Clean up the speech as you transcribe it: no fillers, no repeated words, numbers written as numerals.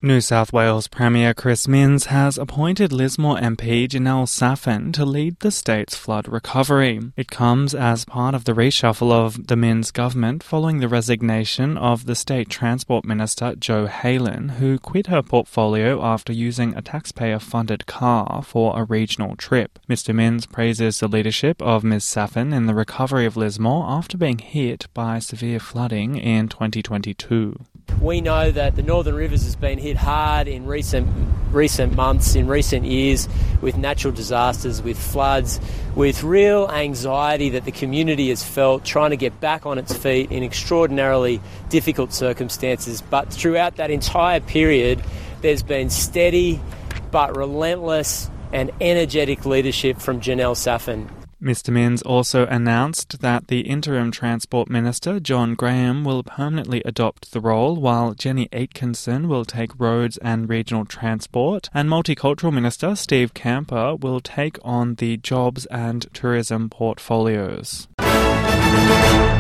New South Wales Premier Chris Minns has appointed Lismore MP Janelle Saffin to lead the state's flood recovery. It comes as part of the reshuffle of the Minns government following the resignation of the State Transport Minister Jo Haylen, who quit her portfolio after using a taxpayer-funded car for a regional trip. Mr Minns praises the leadership of Ms Saffin in the recovery of Lismore after being hit by severe flooding in 2022. We know that the Northern Rivers has been hit hard in recent months, in recent years, with natural disasters, with floods, with real anxiety that the community has felt trying to get back on its feet in extraordinarily difficult circumstances. But throughout that entire period, there's been steady but relentless and energetic leadership from Janelle Saffin. Mr Minns also announced that the interim Transport Minister, John Graham, will permanently adopt the role, while Jenny Aitkinson will take Roads and Regional Transport, and Multicultural Minister Steve Camper will take on the Jobs and Tourism portfolios.